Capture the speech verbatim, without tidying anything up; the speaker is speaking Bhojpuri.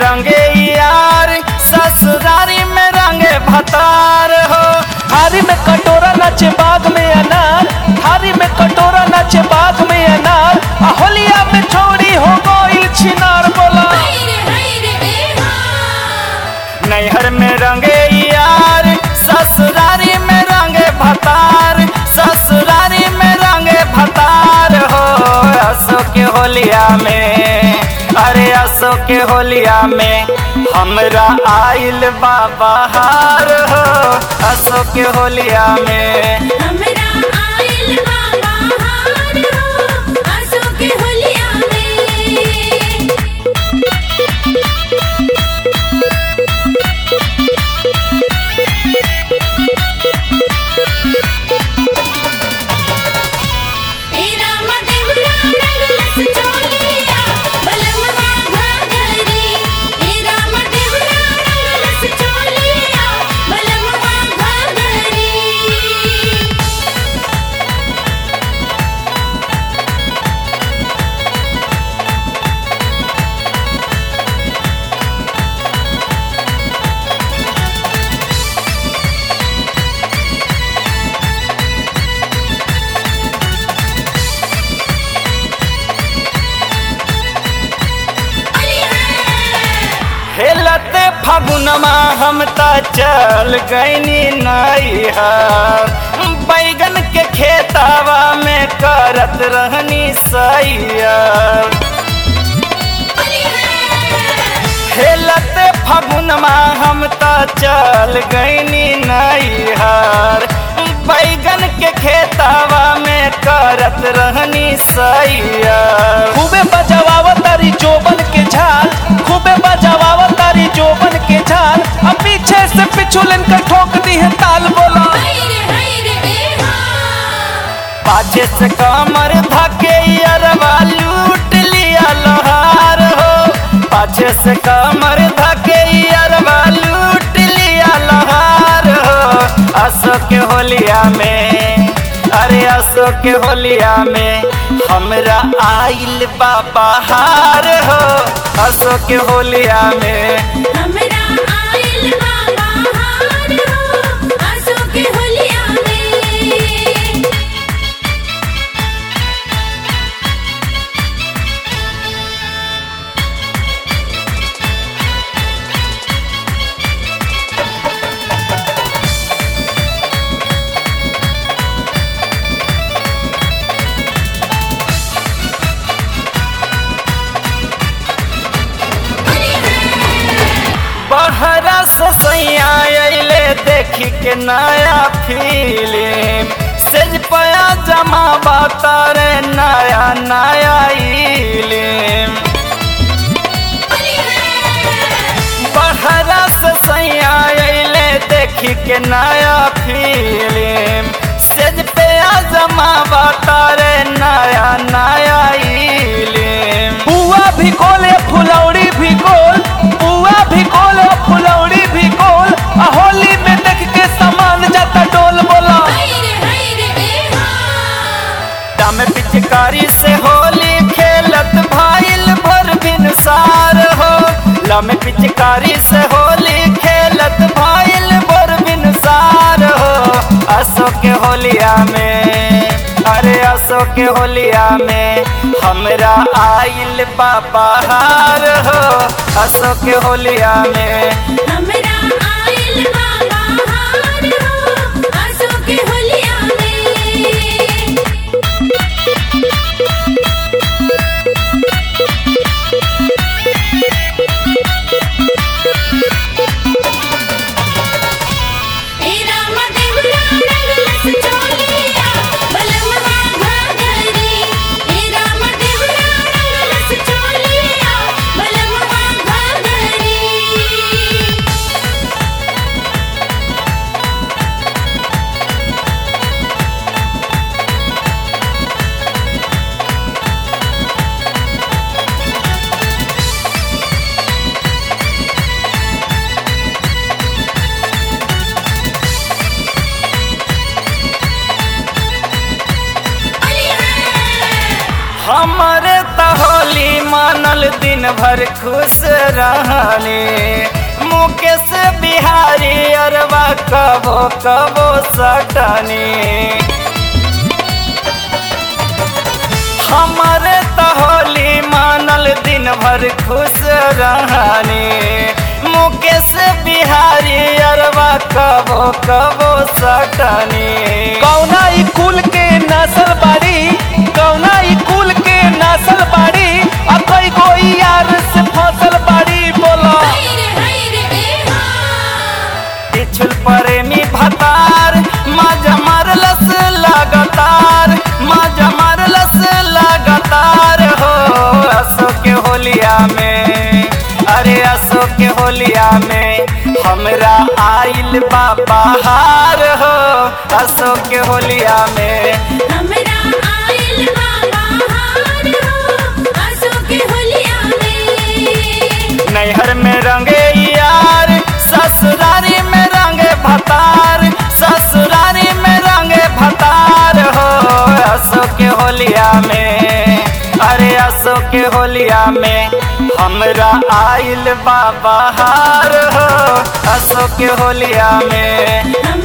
रंगे यार ससुरारी में रंगे भतार हो। थारी में कटोरा नाचे बाग में अनार, थारी में कटोरा नाचे बाग में अनार, आ होलिया में छोड़ी हो गइल छिनार बोला। नैहर में रंगे यार ससुरारी में रंगे भतार, ससुरारी में रंगे भतार हो। असो के होलिया में, अरे असो के होलिया में हमरा आइल बाबा हार हो। असो के होलिया में हमरा आइल बाबा हार हो। असो के होलिया में हेलते फगुनमा हम त चल गईनी नैहर, बैगन के खेतवा में करत रहनी सैयर। हेलते फगुनमा हम त चल गईनी नैहर, बैगन के खेतवा में करत रहनी सैयर। खूबे बजवावा तारी जोबन के झाल, खूबे बजवावा तारी जोबन के झाल, अब पीछे से पिछुलन का ठोक दी है ताल बोला। पाछे से कमर धके अरवा लूट लिया लोहार हो। पाछे से कमर धके अरवा लूट लिया लोहार हो। असो के होलिया में, अरे असो के होलिया में हमरा आइल बाबा हार हो। असो के होलिया में हमरा आइल बाबा हार हो। असो के होलिया में बहरा ससैया अइले देखी के नया फिल्म, सेज पया जमा बातारे नया नया इल्म। बहरा ससैया अइले देखी के नया फिल्म, सेज पया जमा बातारे नया नया इल्म। बुआ भी गोले फुलौड़ी भी गोल, बुआ भी गोल फुलौड़ी भी गोल, आ होली में देख के सामान जाता डोल बोला। दम पिचकारी से होली खेलत भाईल भर बिनसार हो। लम पिचकारी से होली खेलत भाईल भर बिनसार हो। असो के होलिया में, अरे असो के होलिया में हमरा आइल बाबा हार हो। असो के होलिया में हमरा आइल बाबा हार हो। असो के होलिया में हमरे त होली मानल दिन भर खुश रहने मुकेश बिहारी अरवा कबो कबो सटने हमारे त होली मानल दिन भर खुश रहने मुकेश बिहारी अरवा कबो कबो सटने कौना ई कुल के नस्ल बाड़ी कौना ई कुल के नस्ल बाड़ी आ कई गो यार से फसल बाड़ी बोलो हाय रे हाय रे ए हाँ पिछुल प्रेमी भतार माजा मारलस लगातार माजा मारलस लगातार हो असो के होलिया में अरे असो के होलिया में हमरा आइल बा बहार हो असो के होलिया में हमरा आइल बाबा हार हो आसो के होलिया में नैहर में रंगे यार ससुरारी में रंगे भतार ससुरारी में रंगे भतार हो असो के होलिया में अरे असो के होलिया में हमरा आइल बा बहार हो असो के होलिया में हम